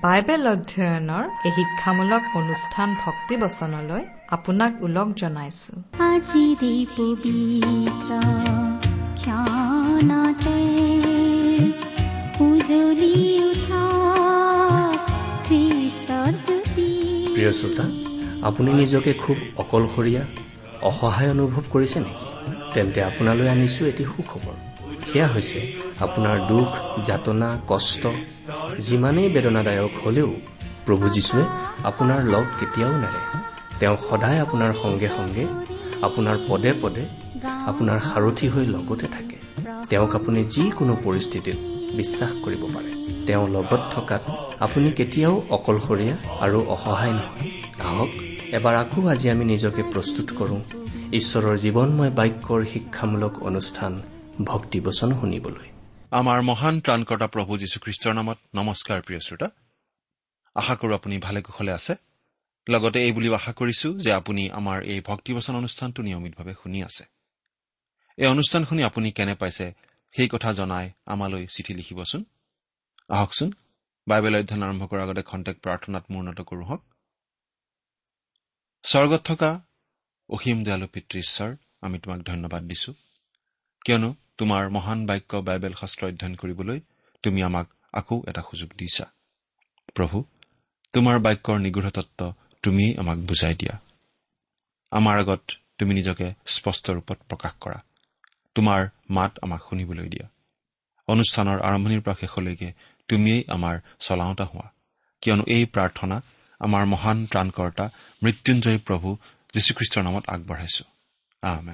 Bible অধ্যয়নৰ এই শিক্ষামূলক অনুষ্ঠান ভক্তিবচনলৈ আপোনাক ওলগ জনাইছো। আজিৰ পবিত্ৰ ক্ষণতে উজলি উঠা খ্ৰীষ্টৰ জ্যোতি। প্ৰিয় শ্ৰোতা, আপুনি নিজকে খুব অকলশৰীয়া, অসহায় অনুভৱ কৰিছে নেকি? তেন্তে আপোনালৈ আনিছো এটি সুখবৰ। সেয়া হৈছে আপোনাৰ দুখ, যাতনা, কষ্ট যিমানেই বেদনাদায়ক হলেও প্ৰভু যীশুৱে আপোনাৰ লগ কেতিয়াও নেৰে। তেওঁ সদায় আপোনাৰ সংগে সংগে, আপোনাৰ পদে পদে আপোনাৰ সাৰথি হৈ লগতে থাকে। তেওঁক আপুনি যিকোনো পৰিস্থিতিত বিশ্বাস কৰিব পাৰে। তেওঁ লগত থকাত আপুনি কেতিয়াও অকলশৰীয়া আৰু অসহায় নহয়। আহক এবাৰ আকৌ আজি আমি নিজকে প্ৰস্তুত কৰোঁ ঈশ্বৰৰ জীৱনময় বাক্যৰ শিক্ষামূলক অনুষ্ঠান ভক্তিবচন শুনিবলৈ। আমাৰ মহান ত্ৰাণকৰ্তা প্ৰভু যীশুখ্ৰীষ্টৰ নামত নমস্কাৰ। প্ৰিয় শ্ৰোতা, আশা কৰো আপুনি ভালে কুশলে আছে। লগতে এই বুলিও আশা কৰিছো যে আপুনি আমাৰ এই ভক্তিবচন অনুষ্ঠানটো নিয়মিতভাৱে শুনি আছে। এই অনুষ্ঠান শুনি আপুনি কেনে পাইছে সেই কথা জনাই আমালৈ চিঠি লিখিবচোন। আহকচোন বাইবেল অধ্যয়ন আৰম্ভ কৰাৰ আগতে খন্তেক প্ৰাৰ্থনাত মূৰ্ণত কৰোঁ হওক। স্বৰ্গত থকা অসীম দয়ালু পিতৃ ঈশ্বৰ, আমি তোমাক ধন্যবাদ দিছো, কিয়নো তোমাৰ মহান বাক্য বাইবেল শাস্ত্ৰ অধ্যয়ন কৰিবলৈ তুমি আমাক আকৌ এটা সুযোগ দিছা। প্ৰভু, তোমাৰ বাক্যৰ নিগূঢ় তত্ত্ব তুমিয়েই আমাক বুজাই দিয়া। আমাৰ আগত তুমি নিজকে স্পষ্ট ৰূপত প্ৰকাশ কৰা। তোমাৰ মাত আমাক শুনিবলৈ দিয়া। অনুষ্ঠানৰ আৰম্ভণিৰ পৰা শেষলৈকে তুমিয়েই আমাৰ চলাওঁতা হোৱা, কিয়নো এই প্ৰাৰ্থনা আমাৰ মহান ত্ৰাণকৰ্তা মৃত্যুঞ্জয়ী প্ৰভু যীশুখ্ৰীষ্টৰ নামত আগবঢ়াইছো। আমেন।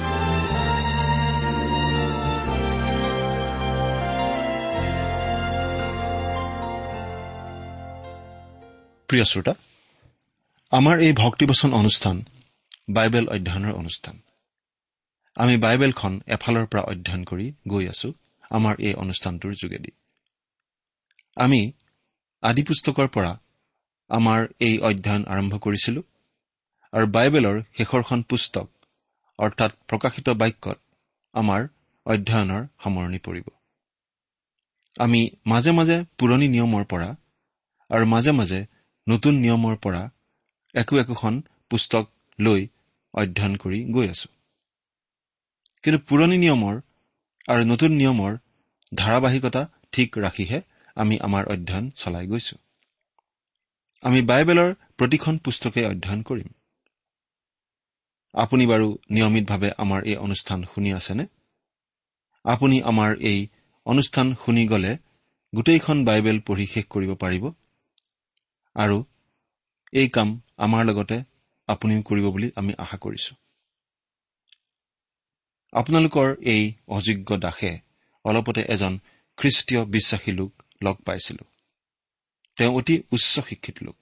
প্ৰিয় শ্ৰোতা, আমাৰ এই ভক্তিবচন অনুষ্ঠান বাইবেল অধ্যয়নৰ অনুষ্ঠান। আমি বাইবেলখন এফালৰ পৰা অধ্যয়ন কৰি গৈ আছো আমাৰ এই অনুষ্ঠানটোৰ যোগেদি। আমি আদি পুস্তকৰ পৰা আমাৰ এই অধ্যয়ন আৰম্ভ কৰিছিলো আৰু বাইবেলৰ শেষৰখন পুস্তক অৰ্থাৎ প্ৰকাশিত বাক্যত আমাৰ অধ্যয়নৰ সামৰণি পৰিব। আমি মাজে মাজে পুৰণি নিয়মৰ পৰা আৰু মাজে মাজে নতুন নিয়মৰ পৰা একোখন পুস্তক লৈ অধ্যয়ন কৰি গৈ আছো। কিন্তু পুৰণি নিয়মৰ আৰু নতুন নিয়মৰ ধাৰাবাহিকতা ঠিক ৰাখিহে আমি আমাৰ অধ্যয়ন চলাই গৈছো। আমি বাইবেলৰ প্ৰতিখন পুস্তকে অধ্যয়ন কৰিম। আপুনি বাৰু নিয়মিতভাৱে আমাৰ এই অনুষ্ঠান শুনি আছেনে? আপুনি আমাৰ এই অনুষ্ঠান শুনি গলে গোটেইখন বাইবেল পঢ়ি শেষ কৰিব পাৰিব আৰু এই কাম আমাৰ লগতে আপুনিও কৰিব বুলি আমি আশা কৰিছো। আপোনালোকৰ এই অযোগ্য দাসে অলপতে এজন খ্ৰীষ্টীয় বিশ্বাসী লোক লগ পাইছিলো। তেওঁ অতি উচ্চ শিক্ষিত লোক,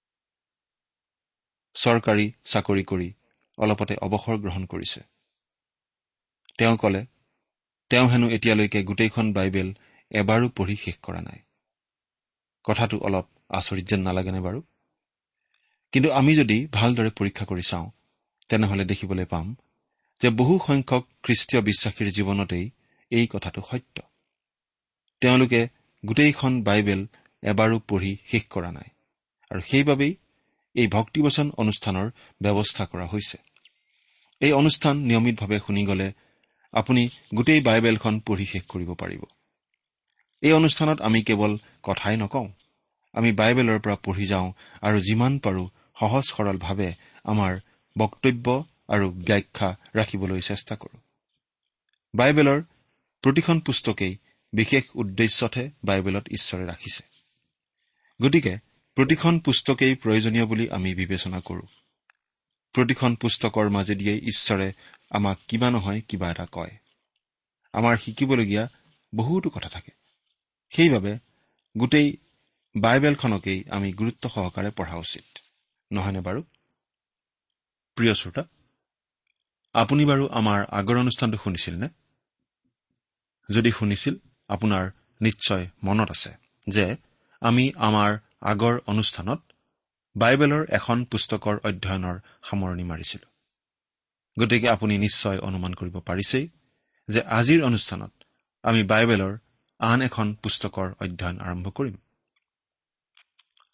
চৰকাৰী চাকৰি কৰি অলপতে অৱসৰ গ্ৰহণ কৰিছে। তেওঁ কলে তেওঁ হেনো এতিয়ালৈকে গোটেইখন বাইবেল এবাৰো পঢ়ি শেষ কৰা নাই। কথাটো অলপ আচৰিত যেন নালাগেনে বাৰু? কিন্তু আমি যদি ভালদৰে পৰীক্ষা কৰি চাওঁ তেনেহলে দেখিবলৈ পাম যে বহু সংখ্যক খ্ৰীষ্টীয় বিশ্বাসীৰ জীৱনতেই এই কথাটো সত্য। তেওঁলোকে গোটেইখন বাইবেল এবাৰো পঢ়ি শেষ কৰা নাই আৰু সেইবাবেই এই ভক্তিবচন অনুষ্ঠানৰ ব্যৱস্থা কৰা হৈছে। এই অনুষ্ঠান নিয়মিতভাৱে শুনি গলে আপুনি গোটেই বাইবেলখন পঢ়ি শেষ কৰিব পাৰিব। এই অনুষ্ঠানত আমি কেৱল কথাই নকওঁ, আমি বাইবেলৰ পৰা পঢ়ি যাওঁ আৰু যিমান পাৰো সহজ সৰলভাৱে আমাৰ বক্তব্য আৰু ব্যাখ্যা ৰাখিবলৈ চেষ্টা কৰোঁ। বাইবেলৰ প্ৰতিখন পুস্তকেই বিশেষ উদ্দেশ্যতহে বাইবেলত ঈশ্বৰে ৰাখিছে। গতিকে প্ৰতিখন পুস্তকেই প্ৰয়োজনীয় বুলি আমি বিবেচনা কৰোঁ। প্ৰতিখন পুস্তকৰ মাজেদিয়ে ঈশ্বৰে আমাক কিবা নহয় কিবা এটা কয়। আমাৰ শিকিবলগীয়া বহুতো কথা থাকে। সেইবাবে গোটেই বাইবেলখনকেই আমি গুৰুত্ব সহকাৰে পঢ়া উচিত, নহয়নে বাৰু? প্ৰিয় শ্ৰোতা, আপুনি বাৰু আমাৰ আগৰ অনুষ্ঠানটো শুনিছিল নে? যদি শুনিছিল, আপোনাৰ নিশ্চয় মনত আছে যে আমি আমাৰ আগৰ অনুষ্ঠানত বাইবেলৰ এখন পুস্তকৰ অধ্যয়নৰ সামৰণি মাৰিছিলো। গতিকে আপুনি নিশ্চয় অনুমান কৰিব পাৰিছেই যে আজিৰ অনুষ্ঠানত আমি বাইবেলৰ আন এখন পুস্তকৰ অধ্যয়ন আৰম্ভ কৰিম।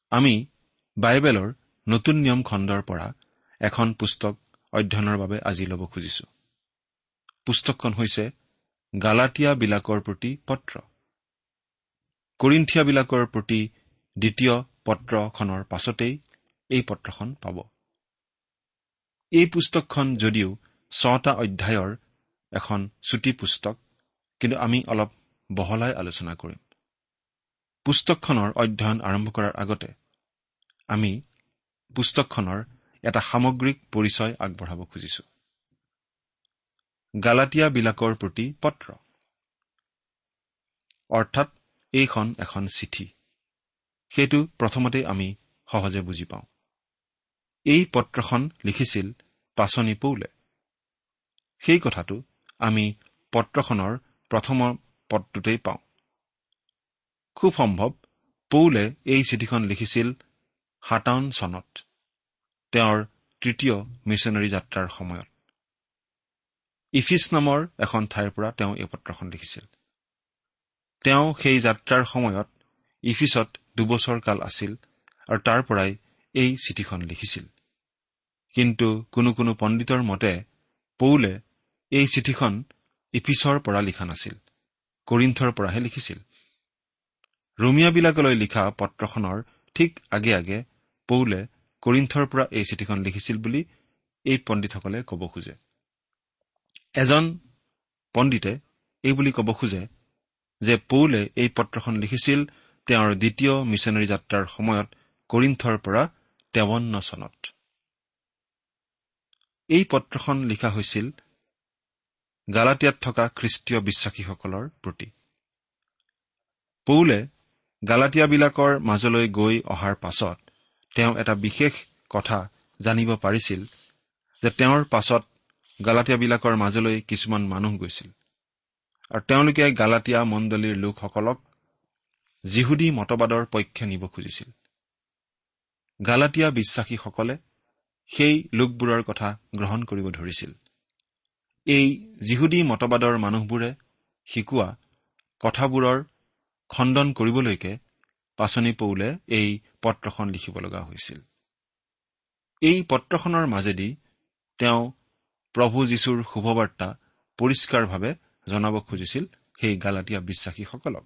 আমি বাইবেলৰ নতুন নিয়ম খণ্ডৰ পৰা এখন পুস্তক অধ্যয়নৰ বাবে আজি ল'ব খুজিছো। পুস্তকখন হৈছে গালাতিয়াবিলাকৰ প্ৰতি পত্ৰ। কৰিন্থিয়াবিলাকৰ প্ৰতি দ্বিতীয় পত্ৰখনৰ পাছতেই এই পত্ৰখন পাব। এই পুস্তকখন যদিও 6টা অধ্যায়ৰ এখন চুটি পুস্তক, কিন্তু আমি অলপ বহলাই আলোচনা কৰিম। পুস্তকখনৰ অধ্যয়ন আৰম্ভ কৰাৰ আগতে আমি পুস্তকখনৰ এটা সামগ্ৰিক পৰিচয় আগবঢ়াব খুজিছো। গালাতিয়াবিলাকৰ প্ৰতি পত্ৰ অৰ্থাৎ এইখন এখন চিঠি, সেইটো প্ৰথমতে আমি সহজে বুজি পাওঁ। এই পত্ৰখন লিখিছিল পাচনি পৌলে। সেই কথাটো আমি পত্ৰখনৰ প্ৰথম পদটোতেই পাওঁ। খুব সম্ভৱ পৌলে এই চিঠিখন লিখিছিল 57 চনত, তেওঁৰ তৃতীয় মিছনেৰী যাত্ৰাৰ সময়ত। ইফিছ নামৰ এখন ঠাইৰ পৰা তেওঁ এই পত্ৰখন লিখিছিল। তেওঁ সেই যাত্ৰাৰ সময়ত ইফিছত 2 বছৰ কাল আছিল আৰু তাৰ পৰাই এই চিঠিখন লিখিছিল। কিন্তু কোনো কোনো পণ্ডিতৰ মতে পৌলে এই চিঠিখন ইফিছৰ পৰা লিখা নাছিল, কৰিন্থৰ পৰাহে লিখিছিল। ৰোমিয়াবিলাকলৈ লিখা পত্ৰখনৰ ঠিক আগে আগে পৌলে কৰিন্থৰ পৰা এই চিঠিখন লিখিছিল বুলি এই পণ্ডিতসকলে ক'ব খোজে। এজন পণ্ডিতে এই বুলি ক'ব খোজে যে পৌলে এই পত্ৰখন লিখিছিল তেওঁৰ দ্বিতীয় মিছনেৰী যাত্ৰাৰ সময়ত কৰিন্থৰ পৰা 53 চনত। এই পত্ৰখন লিখা হৈছিল গালাতিয়াত থকা খ্ৰীষ্টীয় বিশ্বাসীসকলৰ প্ৰতি। পৌলে গালাতিয়াবিলাকৰ মাজলৈ গৈ অহাৰ পাছত তেওঁ এটা বিশেষ কথা জানিব পাৰিছিল যে তেওঁৰ পাছত গালাতিয়াবিলাকৰ মাজলৈ কিছুমান মানুহ গৈছিল আৰু তেওঁলোকে গালাতিয়া মণ্ডলীৰ লোকসকলক যিহুদী মতবাদৰ পক্ষে নিব খুজিছিল। গালাতিয়া বিশ্বাসীসকলে সেই লোকবোৰৰ কথা গ্ৰহণ কৰিব ধৰিছিল। এই যিহুদী মতবাদৰ মানুহবোৰে শিকোৱা কথাবোৰৰ খণ্ডন কৰিবলৈকে পাচনি পৌলে এই পত্ৰখন লিখিব লগা হৈছিল। এই পত্ৰখনৰ মাজেদি তেওঁ প্ৰভু যীশুৰ শুভবাৰ্তা পৰিষ্কাৰভাৱে জনাব খুজিছিল সেই গালাতিয়া বিশ্বাসীসকলক।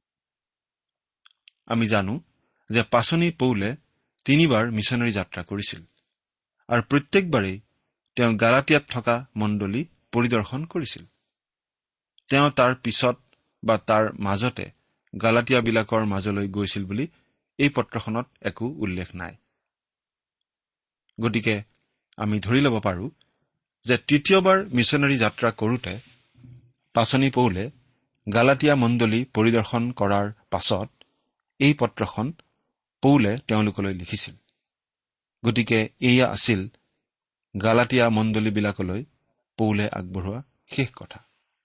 আমি জানো যে পাচনি পৌলে 3 বাৰ মিছনেৰী যাত্ৰা কৰিছিল আৰু প্ৰত্যেকবাৰেই তেওঁ গালাতিয়াত থকা মণ্ডলী পৰিদৰ্শন কৰিছিল। তেওঁ তাৰ পিছত বা তাৰ মাজতে গালাতিয়াবিলাকৰ মাজলৈ গৈছিল বুলি এই পত্ৰখনত একো উল্লেখ নাই। গতিকে আমি ধৰি ল'ব পাৰোঁ যে তৃতীয়বাৰ মিছনেৰী যাত্ৰা কৰোঁতে পাচনি পৌলে গালাতিয়া মণ্ডলী পৰিদৰ্শন কৰাৰ পাছত এই পত্ৰখন পৌলে তেওঁলোকলৈ লিখিছিল। গতিকে এয়া আছিল গালাতিয়া মণ্ডলীবিলাকলৈ পৌলে আগবঢ়োৱা শেষ কথা।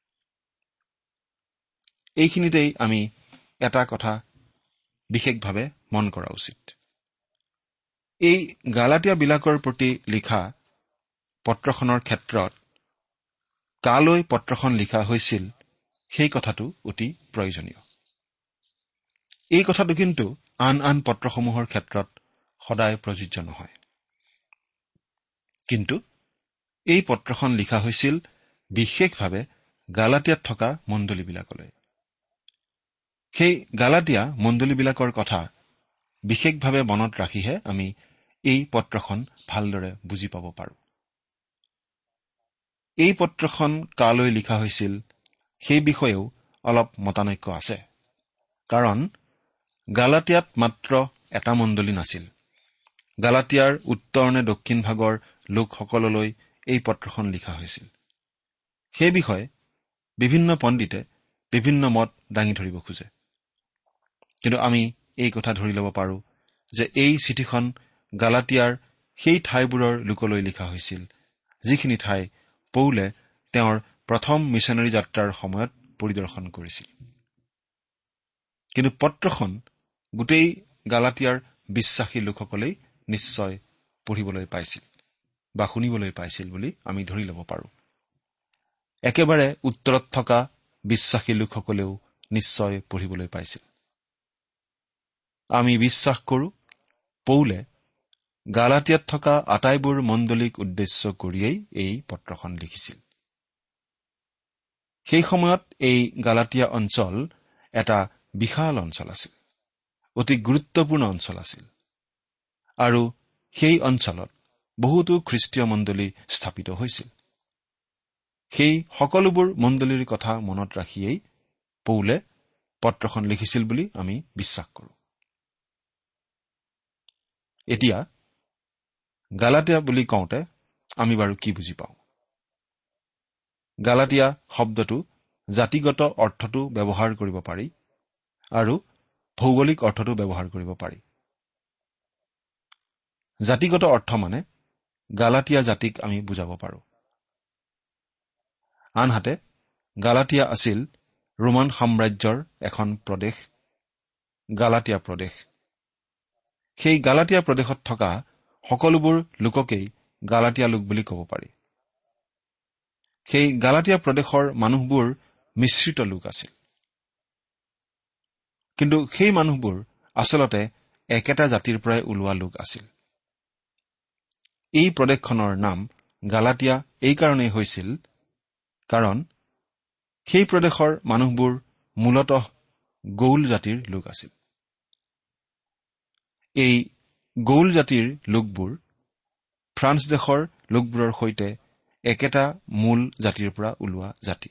এইখিনিতেই আমি এটা কথা বিশেষভাৱে মন কৰা উচিত। এই গালাতিয়াবিলাকৰ প্ৰতি লিখা পত্ৰখনৰ ক্ষেত্ৰত কালৈ পত্ৰখন লিখা হৈছিল সেই কথাটো অতি প্ৰয়োজনীয়। এই কথাটো কিন্তু আন আন পত্ৰসমূহৰ ক্ষেত্ৰত সদায় প্ৰযোজ্য নহয়। কিন্তু এই পত্ৰখন লিখা হৈছিল বিশেষভাৱে গালাতিয়াত থকা মণ্ডলীবিলাকলৈ। সেই গালাতিয়া মণ্ডলীবিলাকৰ কথা বিশেষভাৱে মনত ৰাখিহে আমি এই পত্ৰখন ভালদৰে বুজি পাব পাৰোঁ। এই পত্ৰখন কালৈ লিখা হৈছিল সেই বিষয়েও অলপ মতানৈক্য আছে, কাৰণ গালাতিয়াত মাত্ৰ এটা মণ্ডলী নাছিল। গালাতিয়াৰ উত্তৰ নে দক্ষিণ ভাগৰ লোকসকললৈ এই পত্ৰখন লিখা হৈছিল। সেই বিষয়ে বিভিন্ন পণ্ডিতে বিভিন্ন মত দাঙি ধৰিব খোজে, কিন্তু আমি এই কথা ধৰি ল'ব পাৰোঁ যে এই চিঠিখন গালাতিয়াৰ সেই ঠাইবোৰৰ লোকলৈ লিখা হৈছিল যিখিনি ঠাই পৌলে তেওঁৰ প্ৰথম মিছনেৰী যাত্ৰাৰ সময়ত পৰিদৰ্শন কৰিছিল। কিন্তু পত্ৰখন গোটেই গালাতিয়াৰ বিশ্বাসী লোকসকলেই নিশ্চয় পঢ়িবলৈ পাইছিল বা শুনিবলৈ পাইছিল বুলি আমি ধৰি ল'ব পাৰোঁ। একেবাৰে উত্তৰত থকা বিশ্বাসী লোকসকলেও নিশ্চয় পঢ়িবলৈ পাইছিল। আমি বিশ্বাস কৰোঁ পৌলে গালাতিয়াত থকা আটাইবোৰ মণ্ডলীক উদ্দেশ্য কৰিয়েই এই পত্ৰখন লিখিছিল। সেই সময়ত এই গালাতিয়া অঞ্চল এটা বিশাল অঞ্চল আছিল, অতি গুৰুত্বপূৰ্ণ অঞ্চল আছিল, আৰু সেই অঞ্চলত বহুতো খ্ৰীষ্টীয় মণ্ডলী স্থাপিত হৈছিল। সেই সকলোবোৰ মণ্ডলীৰ কথা মনত ৰাখিয়েই পৌলে পত্ৰখন লিখিছিল বুলি আমি বিশ্বাস কৰোঁ। এতিয়া গালাতিয়া বুলি কওঁতে আমি বাৰু কি বুজি পাওঁ? গালাতিয়া শব্দটো জাতিগত অৰ্থতো ব্যৱহাৰ কৰিব পাৰি আৰু ভৌগোলিক অৰ্থতো ব্যৱহাৰ কৰিব পাৰি। জাতিগত অৰ্থ মানে গালাতিয়া জাতিক আমি বুজাব পাৰোঁ। আনহাতে গালাতিয়া আছিল ৰোমান সাম্ৰাজ্যৰ এখন প্ৰদেশ, গালাতিয়া প্ৰদেশ। সেই গালাতিয়া প্ৰদেশত থকা সকলোবোৰ লোককেই গালাতিয়া লোক বুলি ক'ব পাৰি। সেই গালাতিয়া প্ৰদেশৰ মানুহবোৰ মিশ্ৰিত লোক আছিল, কিন্তু সেই মানুহবোৰ আচলতে একেটা জাতিৰ পৰাই ওলোৱা লোক আছিল। এই প্ৰদেশখনৰ নাম গালাতিয়া এইকাৰণেই হৈছিল কাৰণ সেই প্ৰদেশৰ মানুহবোৰ মূলতঃ গৌল জাতিৰ লোক আছিল। এই গৌল জাতিৰ লোকবোৰ ফ্ৰান্স দেশৰ লোকবোৰৰ সৈতে একেটা মূল জাতিৰ পৰা ওলোৱা জাতি।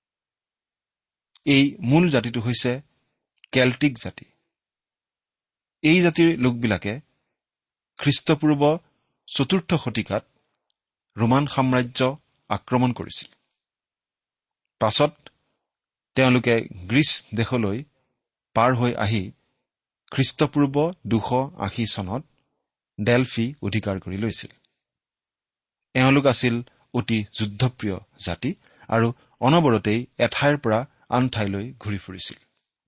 এই মূল জাতিটো হৈছে কেল্টিক জাতি। এই জাতিৰ লোকবিলাকে খ্ৰীষ্টপূৰ্ব ৪ৰ্থ শতিকাত ৰোমান সাম্ৰাজ্য আক্ৰমণ কৰিছিল। পাছত তেওঁলোকে গ্ৰীচ দেশলৈ পাৰ হৈ আহি খ্ৰীষ্টপূৰ্ব ২৮০ চনত ডেলফি অধিকাৰ কৰি লৈছিল। এওঁলোক আছিল অতি যুদ্ধপ্ৰিয় জাতি আৰু অনবৰতেই এঠাইৰ পৰা আন ঠাইলৈ ঘূৰি ফুৰিছিল।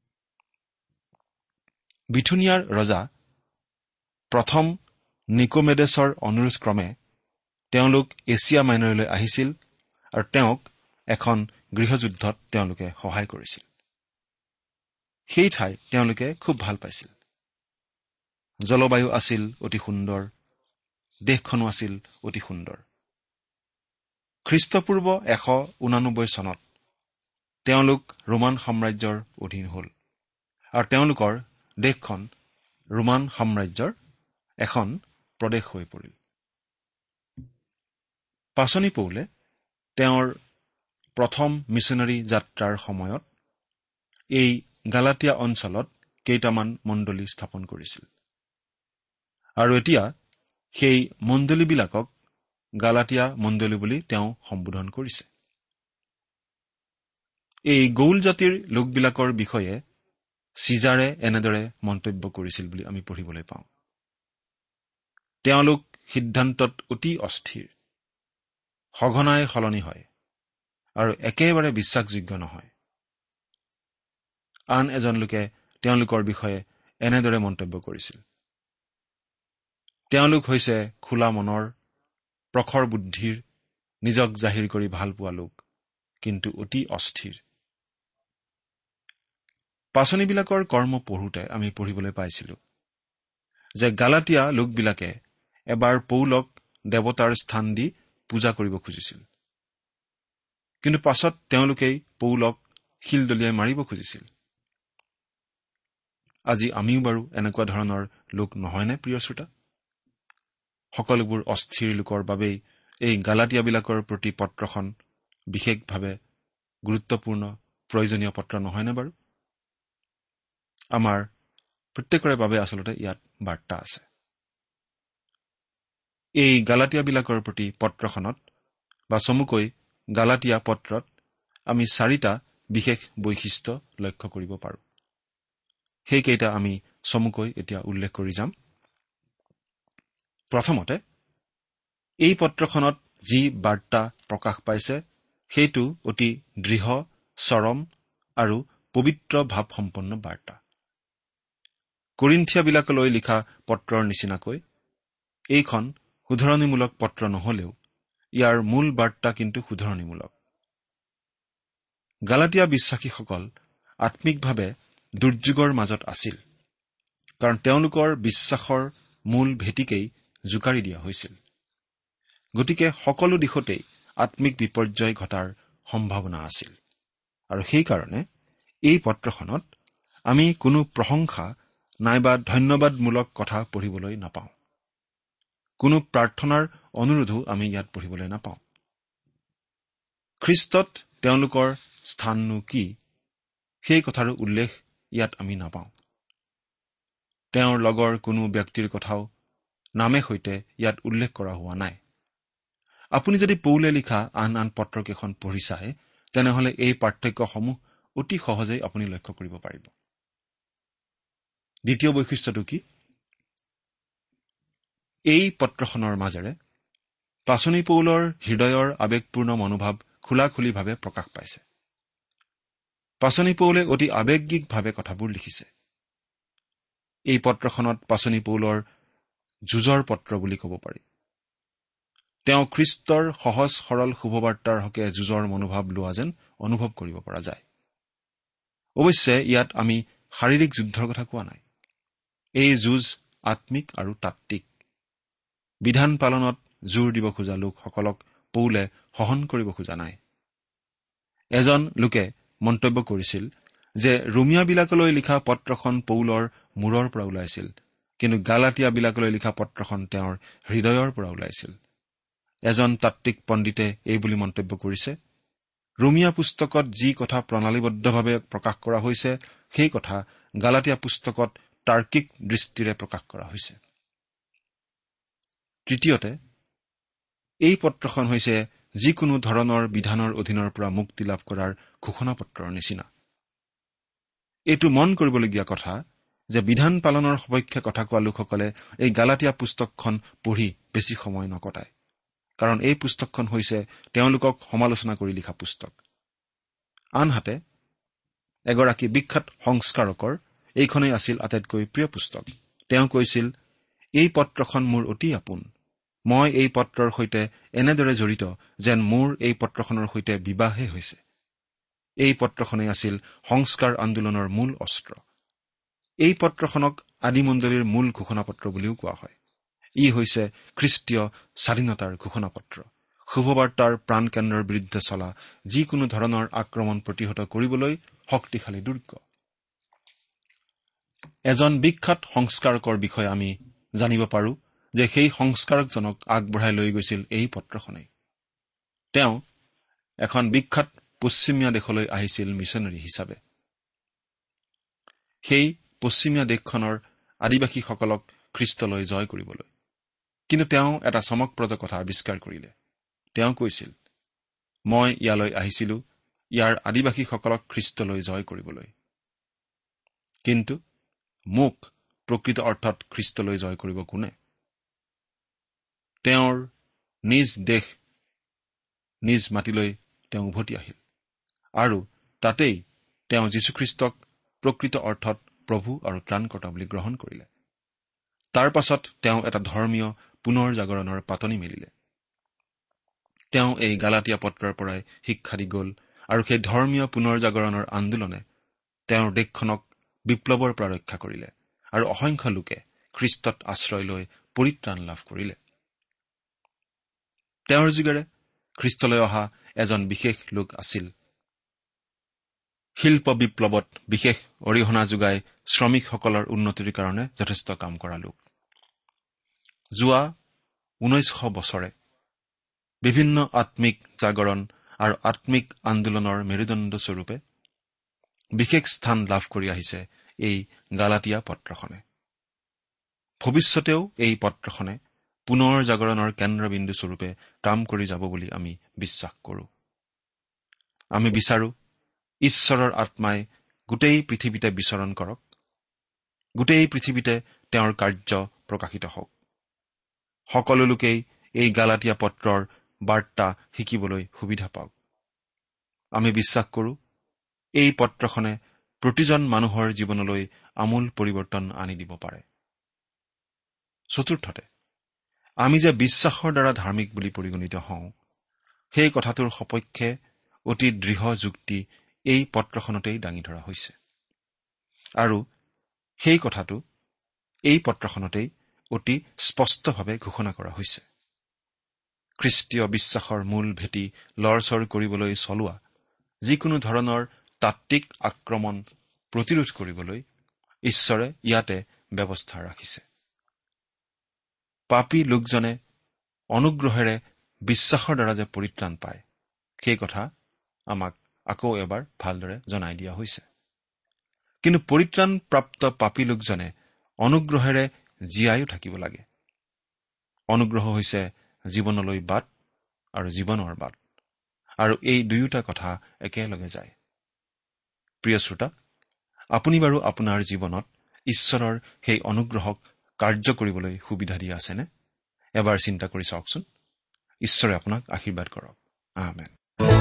বিথুনিয়াৰ ৰজা প্ৰথম নিকোমেডেছৰ অনুৰোধ ক্ৰমে তেওঁলোক এছিয়া মাইনৰলৈ আহিছিল আৰু তেওঁক এখন গৃহযুদ্ধত তেওঁলোকে সহায় কৰিছিল। সেই ঠাই তেওঁলোকে খুব ভাল পাইছিল। জলবায়ু আছিল অতি সুন্দৰ, দেশখনো আছিল অতি সুন্দৰ। খ্ৰীষ্টপূৰ্ব ১৮৯ চনত তেওঁলোক ৰোমান সাম্ৰাজ্যৰ অধীন হ'ল আৰু তেওঁলোকৰ দেশখন ৰোমান সাম্ৰাজ্যৰ এখন প্ৰদেশ হৈ পৰিল। পাছনি পৌলে তেওঁৰ প্ৰথম মিছনেৰী যাত্ৰাৰ সময়ত এই গালাতিয়া অঞ্চলত কেইটামান মণ্ডলী স্থাপন কৰিছিল আৰু এতিয়া সেই মণ্ডলীবিলাকক গালাতিয়া মণ্ডলী বুলি তেওঁ সম্বোধন কৰিছে। এই গৌল জাতিৰ লোকবিলাকৰ বিষয়ে চিজাৰে এনেদৰে মন্তব্য কৰিছিল বুলি আমি পঢ়িবলৈ পাওঁ। তেওঁলোক সিদ্ধান্তত অতি অস্থিৰ, সঘনাই সলনি হয় আৰু একেবাৰে বিশ্বাসযোগ্য নহয়। আন এজন লোকে তেওঁলোকৰ বিষয়ে এনেদৰে মন্তব্য কৰিছিল, তেওঁলোক হৈছে খোলা মনৰ, প্ৰখৰ বুদ্ধিৰ, নিজক জাহিৰ কৰি ভাল পোৱা লোক, কিন্তু অতি অস্থিৰ। পাচনিবিলাকৰ কৰ্ম পঢ়োঁতে আমি পঢ়িবলৈ পাইছিলো যে গালাতিয়া লোকবিলাকে এবাৰ পৌলক দেৱতাৰ স্থান দি পূজা কৰিব খুজিছিল, কিন্তু পাছত তেওঁলোকেই পৌলক শিল দলিয়াই মাৰিব খুজিছিল। আজি আমিও বাৰু এনেকুৱা ধৰণৰ লোক নহয়নে প্ৰিয় শ্ৰোতা? সকলোবোৰ অস্থিৰ লোকৰ বাবেই এই গালাতিয়াবিলাকৰ প্ৰতি পত্ৰখন বিশেষভাৱে গুৰুত্বপূৰ্ণ, প্ৰয়োজনীয় পত্ৰ নহয়নে বাৰু? আমাৰ প্ৰত্যেকৰে বাবে আচলতে ইয়াত বাৰ্তা আছে। এই গালাতিয়াবিলাকৰ প্ৰতি পত্ৰখনত বা চমুকৈ গালাতিয়া পত্ৰত আমি 4টা বিশেষ বৈশিষ্ট্য লক্ষ্য কৰিব পাৰোঁ। সেইকেইটা আমি চমুকৈ এতিয়া উল্লেখ কৰি যাম। প্ৰথমতে, এই পত্ৰখনত যি বাৰ্তা প্ৰকাশ পাইছে সেইটো অতি দৃঢ়, চৰম আৰু পবিত্ৰ ভাৱসম্পন্ন বাৰ্তা। কৰিন্থিয়াবিলাকলৈ লিখা পত্ৰৰ নিচিনাকৈ এইখন শুধৰণিমূলক পত্ৰ নহলেও ইয়াৰ মূল বাৰ্তা কিন্তু শুধৰণিমূলক। গালাতিয়া বিশ্বাসীসকল আত্মিকভাৱে দুৰ্যোগৰ মাজত আছিল, কাৰণ তেওঁলোকৰ বিশ্বাসৰ মূল ভেটিকেই জোকাৰি দিয়া হৈছিল। গতিকে সকলো দিশতেই আত্মিক বিপৰ্যয় ঘটাৰ সম্ভাৱনা আছিল। আৰু সেইকাৰণে এই পত্ৰখনত আমি কোনো প্ৰশংসা নাইবা ধন্যবাদমূলক কথা পঢ়িবলৈ নাপাওঁ। কোনো প্ৰাৰ্থনাৰ অনুৰোধো আমি ইয়াত পঢ়িবলৈ নাপাওঁ। খ্ৰীষ্টত তেওঁলোকৰ স্থাননো কি, সেই কথাৰো উল্লেখ ইয়াত আমি নাপাওঁ। তেওঁৰ লগৰ কোনো ব্যক্তিৰ কথাও নামে সৈতে ইয়াত উল্লেখ কৰা হোৱা নাই। আপুনি যদি পৌলে লিখা আন আন পত্ৰকেইখন পঢ়ি চায়, তেনেহলে এই পাৰ্থক্যসমূহ অতি সহজেই আপুনি লক্ষ্য কৰিব পাৰিব। দ্বিতীয় বৈশিষ্ট্যটো কি? এই পত্ৰখনৰ মাজেৰে পাচনি পৌলৰ হৃদয়ৰ আৱেগপূৰ্ণ মনোভাৱ খোলাখুলিভাৱে প্ৰকাশ পাইছে। পাচনি পৌলে অতি আৱেগিকভাৱে কথাবোৰ লিখিছে। এই পত্ৰখনত পাচনি পৌলৰ যুঁজৰ পত্ৰ বুলি ক'ব পাৰি। তেওঁ খ্ৰীষ্টৰ সহজ সৰল শুভবাৰ্তাৰ হকে যুঁজৰ মনোভাৱ লোৱা যেন অনুভৱ কৰিব পৰা যায়। অৱশ্যে ইয়াত আমি শাৰীৰিক যুদ্ধৰ কথা কোৱা নাই। এই যুঁজ আত্মিক আৰু তাত্ত্বিক। বিধান পালনত জোৰ দিব খোজা লোকসকলক পৌলে সহন কৰিব খোজা নাই। এজন লোকে মন্তব্য কৰিছিল যে ৰোমিয়াবিলাকলৈ লিখা পত্ৰখন পৌলৰ মূৰৰ পৰা ওলাইছিল, কিন্তু গালাতিয়াবিলাকলৈ লিখা পত্ৰখন তেওঁৰ হৃদয়ৰ পৰা ওলাইছিল। এজন তাত্ত্বিক পণ্ডিতে এই বুলি মন্তব্য কৰিছে, ৰোমিয়া পুস্তকত যি কথা প্ৰণালীবদ্ধভাৱে প্ৰকাশ কৰা হৈছে, সেই কথা গালাতিয়া পুস্তকত তাৰ্কিক দৃষ্টিৰে প্ৰকাশ কৰা হৈছে। তৃতীয়তে, এই পত্ৰখন হৈছে যিকোনো ধৰণৰ বিধানৰ অধীনৰ পৰা মুক্তি লাভ কৰাৰ ঘোষণাপত্ৰৰ নিচিনা। এইটো মন কৰিবলগীয়া কথা যে বিধান পালনৰ সপক্ষে কথা কোৱা লোকসকলে এই গালাতিয়া পুস্তকখন পঢ়ি বেছি সময় নকটায়, কাৰণ এই পুস্তকখন হৈছে তেওঁলোকক সমালোচনা কৰি লিখা পুস্তক। আনহাতে এগৰাকী বিখ্যাত সংস্কাৰকৰ এইখনেই আছিল আটাইতকৈ প্ৰিয় পুস্তক। তেওঁ কৈছিল, এই পত্ৰখন মোৰ অতি আপোন। মই এই পত্ৰৰ সৈতে এনেদৰে জড়িত যেন মোৰ এই পত্ৰখনৰ সৈতে বিবাহে হৈছে। এই পত্ৰখনেই আছিল সংস্কাৰ আন্দোলনৰ মূল অস্ত্ৰ। এই পত্ৰখনক আদিমণ্ডলীৰ মূল ঘোষণাপত্ৰ বুলিও কোৱা হয়। ই হৈছে খ্ৰীষ্টীয় স্বাধীনতাৰ ঘোষণাপত্ৰ, শুভবাৰ্তাৰ প্ৰাণকেন্দ্ৰৰ বিৰুদ্ধে চলা যিকোনো ধৰণৰ আক্ৰমণ প্ৰতিহত কৰিবলৈ শক্তিশালী দুৰ্গ। এজন বিখ্যাত সংস্কাৰকৰ বিষয়ে আমি জানিব পাৰো যে সেই সংস্কাৰকজনক আগবঢ়াই লৈ গৈছিল এই পত্ৰখনেই। তেওঁ এখন বিখ্যাত পশ্চিমীয়া দেশলৈ আহিছিল মিছনেৰী হিচাপে। সেই পশ্চিমীয়া দেশখনৰ আদিবাসীসকলক খ্ৰীষ্টলৈ জয় কৰিবলৈ। কিন্তু তেওঁ এটা চমকপ্ৰদ কথা আৱিষ্কাৰ কৰিলে। তেওঁ কৈছিল, মই ইয়ালৈ আহিছিলো ইয়াৰ আদিবাসীসকলক খ্ৰীষ্টলৈ জয় কৰিবলৈ, কিন্তু মোক প্ৰকৃত অৰ্থত খ্ৰীষ্টলৈ জয় কৰিব কোনে? তেওঁৰ নিজ দেশ নিজ মাটিলৈ তেওঁ উভতি আহিল আৰু তাতেই তেওঁ যীশুখ্ৰীষ্টক প্ৰকৃত অৰ্থত প্ৰভু আৰু ত্ৰাণকৰ্তা বুলি গ্ৰহণ কৰিলে। তাৰ পাছত তেওঁ এটা ধৰ্মীয় পুনৰ জাগৰণৰ পাতনি মেলিলে। তেওঁ এই গালাতিয়া পত্ৰৰ পৰাই শিক্ষা দি গ'ল আৰু সেই ধৰ্মীয় পুনৰ জাগৰণৰ আন্দোলনে তেওঁৰ দেশখনক বিপ্লৱৰ পৰা ৰক্ষা কৰিলে আৰু অসংখ্য লোকে খ্ৰীষ্টত আশ্ৰয় লৈ পৰিত্ৰাণ লাভ কৰিলে। তেওঁৰ যোগেৰে খ্ৰীষ্টলৈ অহা এজন বিশেষ লোক আছিল, শিল্প বিপ্লৱত বিশেষ অৰিহণা যোগাই শ্ৰমিকসকলৰ উন্নতিৰ কাৰণে যথেষ্ট কাম কৰা লোক। যোৱা 1900 বছৰে বিভিন্ন আত্মিক জাগৰণ আৰু আত্মিক আন্দোলনৰ মেৰুদণ্ড স্বৰূপে বিশেষ স্থান লাভ কৰি আহিছে এই গালাতিয়া পত্ৰখনে। ভৱিষ্যতেও এই পত্ৰখনে পুনৰ জাগৰণৰ কেন্দ্ৰবিন্দু স্বৰূপে কাম কৰি যাব বুলি আমি বিশ্বাস কৰোঁ। আমি বিচাৰো ঈশ্বৰৰ আত্মাই গোটেই পৃথিৱীতে বিচৰণ কৰক, গোটেই পৃথিৱীতে তেওঁৰ কাৰ্য প্ৰকাশিত হওক। সকলো লোকেই এই গালাতিয়া পত্ৰৰ বাৰ্তা শিকিবলৈ সুবিধা পাওক। আমি বিশ্বাস কৰোঁ এই পত্ৰখনে প্ৰতিজন মানুহৰ জীৱনলৈ আমূল পৰিৱৰ্তন আনি দিব পাৰে। চতুৰ্থতে, আমি যে বিশ্বাসৰ দ্বাৰা ধাৰ্মিক বুলি পৰিগণিত হওঁ, সেই কথাটোৰ সপক্ষে অতি দৃঢ় যুক্তি এই পত্ৰখনতেই দাঙি ধৰা হৈছে আৰু সেই কথাটো এই পত্ৰখনতেই অতি স্পষ্টভাৱে ঘোষণা কৰা হৈছে। খ্ৰীষ্টীয় বিশ্বাসৰ মূল ভেটি লৰচৰ কৰিবলৈ চলোৱা যিকোনো ধৰণৰ তাত্ত্বিক আক্ৰমণ প্ৰতিৰোধ কৰিবলৈ ঈশ্বৰে ইয়াতে ব্যৱস্থা ৰাখিছে। পাপী লোকজনে অনুগ্ৰহেৰে বিশ্বাসৰ দ্বাৰা যে পৰিত্ৰাণ পায়, সেই কথা আমাক আকৌ এবাৰ ভালদৰে জনাই দিয়া হৈছে। কিন্তু পৰিত্ৰাণপ্ৰাপ্ত পাপী লোকজনে অনুগ্ৰহেৰে জীয়াইও থাকিব লাগে। অনুগ্ৰহ হৈছে জীৱনলৈ বাট আৰু জীৱনৰ বাট, আৰু এই দুয়োটা কথা একেলগে যায়। প্ৰিয় শ্ৰোতা, আপুনি বাৰু আপোনাৰ জীৱনত ঈশ্বৰৰ সেই অনুগ্ৰহক কাৰ্য কৰিবলৈ সুবিধা দি আছেনে? এবাৰ চিন্তা কৰি চাওকচোন। ঈশ্বৰে আপোনাক আশীৰ্বাদ কৰক। আমেন।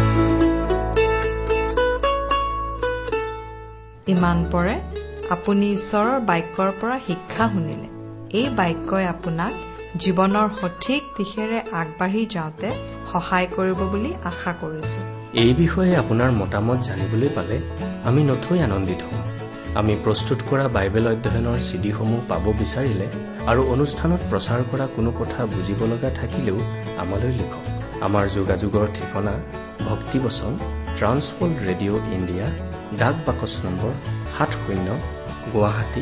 ইমান পৰে আপুনি ঈশ্বৰৰ বাক্যৰ পৰা শিক্ষা শুনিলে। এই বাক্যই আপোনাক জীৱনৰ সঠিক দিশেৰে আগবাঢ়ি যাওঁতে সহায় কৰিব বুলি আশা কৰিছো। এই বিষয়ে আপোনাৰ মতামত জানিবলৈ পালে আমি নথৈ আনন্দিত হ'ম। আমি প্ৰস্তুত কৰা বাইবেল অধ্যয়নৰ চিডিসমূহ পাব বিচাৰিলে আৰু অনুষ্ঠানত প্ৰচাৰ কৰা কোনো কথা বুজিব লগা থাকিলেও আমালৈ লিখক। আমাৰ যোগাযোগৰ ঠিকনা ভক্তিবচন ট্ৰান্সৱৰ্ল্ড ৰেডিঅ' ইণ্ডিয়া, ডাক বাকচ নম্বৰ 70, গুৱাহাটী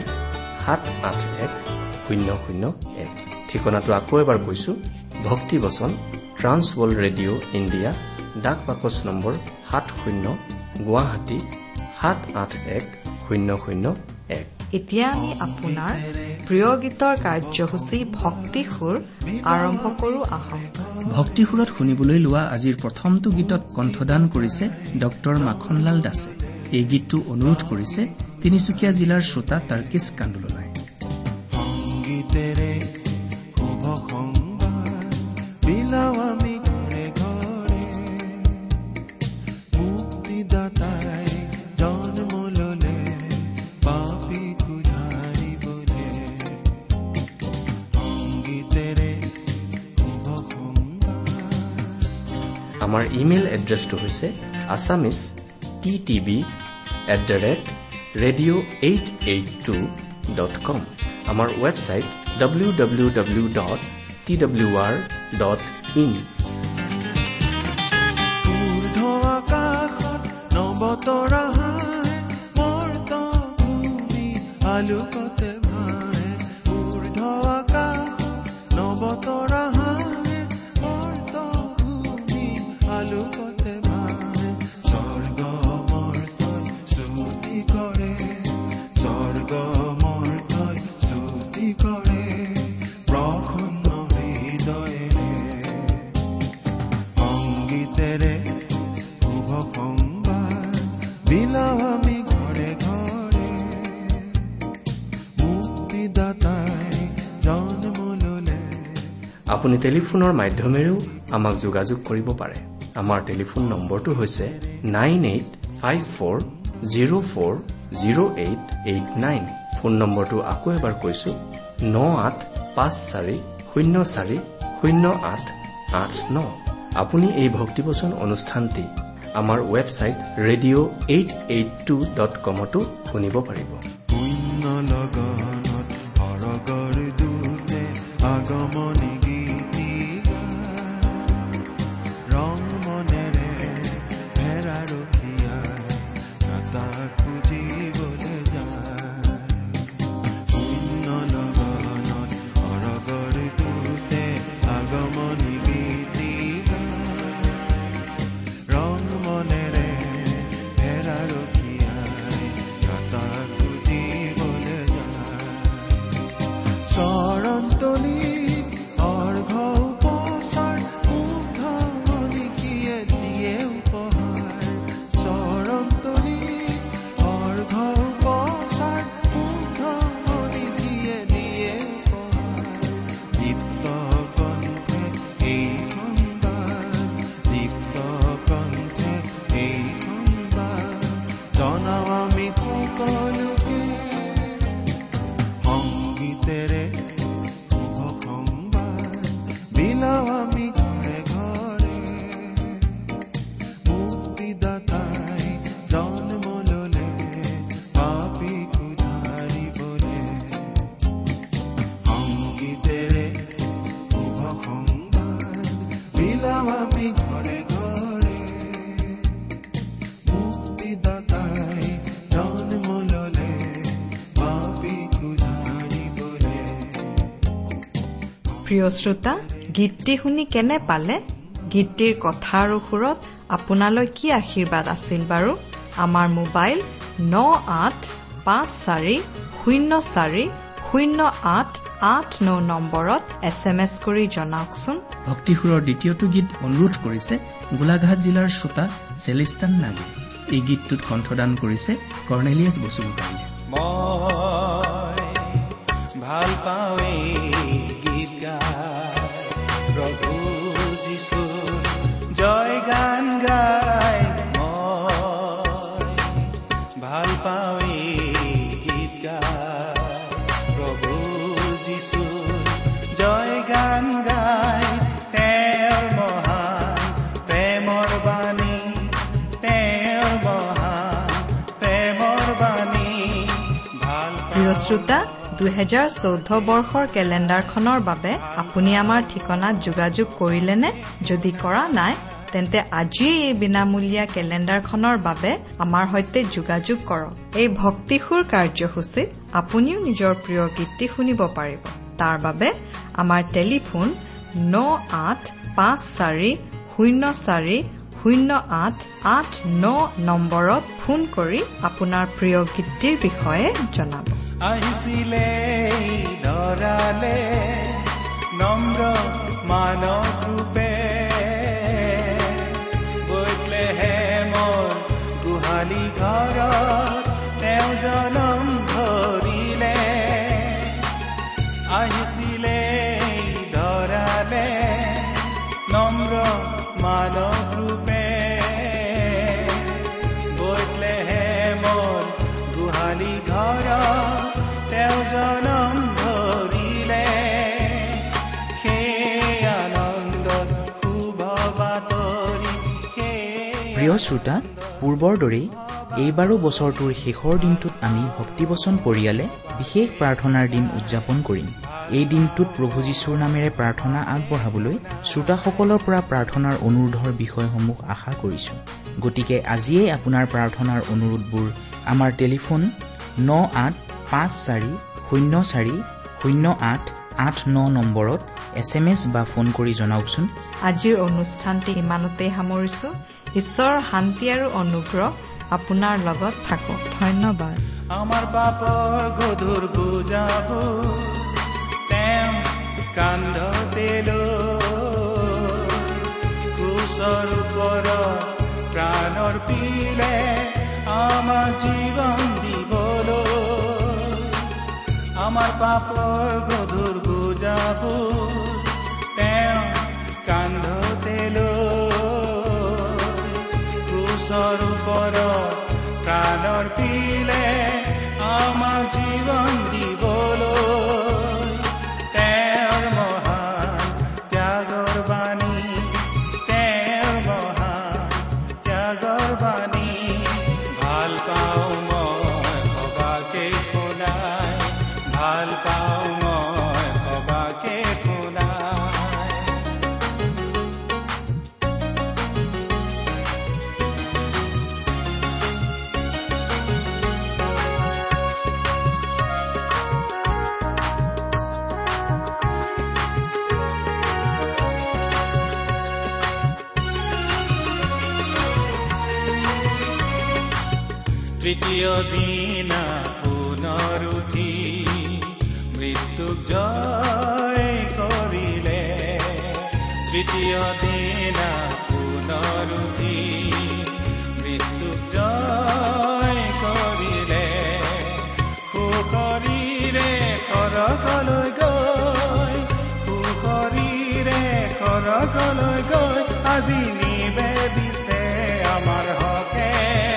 7810001। ঠিকনাটো আকৌ এবাৰ কৈছো, ভক্তিবচন ট্ৰান্সৱৰ্ল্ড ৰেডিঅ' ইণ্ডিয়া, ডাক বাকচ নম্বৰ 70, গুৱাহাটী 7810001। এতিয়া আমি আপোনাৰ প্ৰিয় গীতৰ কাৰ্যসূচী ভক্তি সুৰ আৰম্ভ কৰো আহক। ভক্তি সুৰত শুনিবলৈ লোৱা আজিৰ প্ৰথমটো গীতত কণ্ঠদান কৰিছে ডক্টৰ মাখনলাল দাসে। এই গীতটো অনুৰোধ কৰিছে তিনিচুকীয়া জিলাৰ শ্ৰোতা টাৰ্কিছ কান্দুলনাই। আমাৰ ইমেইল এড্ৰেছটো হৈছে assamese@radio882.com। আমাৰ ৱেবছাইট www.twr.in। আপুনি টেলিফোনৰ মাধ্যমেৰেও আমাক যোগাযোগ কৰিব পাৰে। আমাৰ টেলিফোন নম্বৰটো হৈছে 9854040889। ফোন নম্বৰটো আকৌ এবাৰ কৈছো, 9854040889। আপুনি এই ভক্তিবচন অনুষ্ঠানটি আমাৰ ৱেবছাইট radio882.comতো শুনিব পাৰিব। ৰং মনেৰে হেৰা ৰখিয়াই আমি ঘৰে ঘৰে মুক্তিদাতাই জন্ম ললে পাপীকো ধৰিবলে। প্ৰিয় শ্ৰোতা, গীতটি শুনি কেনে পালে? গীতটিৰ কথা আৰু সুৰত আপোনালৈ কি আশীৰ্বাদ আছিল বাৰু? আমাৰ মোবাইল 9854040889 নম্বৰত SMS কৰি জনাওকচোন। ভক্তিসুৰৰ দ্বিতীয়টো গীত অনুৰোধ কৰিছে গোলাঘাট জিলাৰ শ্ৰোতা চেলিষ্টান নাগী। এই গীতটোত কণ্ঠদান কৰিছে কৰ্ণেলিয়াছ বসুমতাৰীয়ে। ভাল পাওঁ গীত গাই প্ৰভু যিশু জয় গান গাই, ভাল পাওঁ গীত গাই প্ৰভু যিশু জয় গান গাই, তেওঁৰ মহান প্ৰেমৰ বাণী, তেওঁৰ মহান প্ৰেমৰ বাণী। ভাল প্ৰিয় শ্ৰোতা, 2014 বৰ্ষৰ কেলেণ্ডাৰখনৰ বাবে আপুনি আমাৰ ঠিকনাত যোগাযোগ কৰিলেনে? যদি কৰা নাই তেন্তে আজিয়ে এই বিনামূলীয়া কেলেণ্ডাৰখনৰ বাবে আমাৰ সৈতে যোগাযোগ কৰক। এই ভক্তিসুৰ কাৰ্যসূচীত আপুনিও নিজৰ প্ৰিয় গীতটি শুনিব পাৰিব। তাৰ বাবে আমাৰ টেলিফোন 9854040889 নম্বৰত ফোন কৰি আপোনাৰ প্ৰিয় গীতটিৰ বিষয়ে জনাব। আহিছিলে ধৰালে নম্ৰ মানৱ ৰূপে, বেথলেহেমৰ গোহালি ঘৰত তেওঁ জনম ধৰিলে। আহিছিলে ধৰালে নম্ৰ মানৱ ৰূপে, বেথলেহেমৰ গোহালি ঘৰত তেওঁ জনম ধৰিলে। সেই আনন্দত শুভ বাতৰি। প্ৰিয় শ্ৰোতা, পূৰ্বৰ দৰেই এইবাৰো বছৰটোৰ শেষৰ দিনটোত আমি ভক্তিবচন পৰিয়ালে বিশেষ প্ৰাৰ্থনাৰ দিন উদযাপন কৰিম। এই দিনটোত প্ৰভু যীশুৰ নামেৰে প্ৰাৰ্থনা আগবঢ়াবলৈ শ্ৰোতাসকলৰ পৰা প্ৰাৰ্থনাৰ অনুৰোধৰ বিষয়সমূহ আশা কৰিছো। গতিকে আজিয়েই আপোনাৰ প্ৰাৰ্থনাৰ অনুৰোধবোৰ আমাৰ টেলিফোন 9854040889 নম্বৰত SMS বা ফোন কৰি জনাওকচোন। আজিৰ অনুষ্ঠানটি ইমানতেই সামৰিছো। ঈশ্বৰৰ শান্তি আৰু অনুগ্ৰহ আপোনাৰ লগত থাকক। ধন্যবাদ। আমাৰ পাপৰ গধুৰ বুজাব তেওঁ কান্ধতে লৈ, ক্ৰুচৰ ওপৰত প্ৰাণৰ পিলে আমাৰ জীৱন দিবলৈ। আমাৰ পাপৰ গধুৰ বুজাব তেওঁ কান্ধতে লৈ, ক্ৰুচৰ ওপৰত প্ৰাণৰ পিলে আমাৰ জীৱন দিবলৈ। তেওঁৰ মহান ত্যাগৰ বাণী, তেওঁৰ মহান ত্যাগৰ বাণী। ভাল পাওঁ মই সবাকে শুনাই, ভাল পাওঁ মই সবাকে শুনাই। তৃতীয় দিনা পুনৰ উঠি মৃত্যুক জয় কৰিলে। তৃতীয় দিনা পুনৰ উঠি মৃত্যুক জয় কৰিলে। সুশৰীৰে সৰগলৈ গৈ, সুশৰীৰে সৰগলৈ গৈ আজি নিবেদিছে আমাৰ হকে।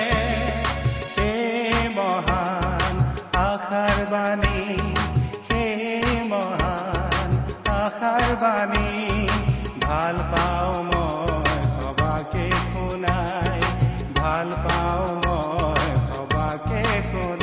আশাৰ বাণী, সেই মহান আশাৰ বাণী। ভাল পাওঁ মই সবাকে শুনাই, ভাল পাওঁ মই সবাকে শুনাই।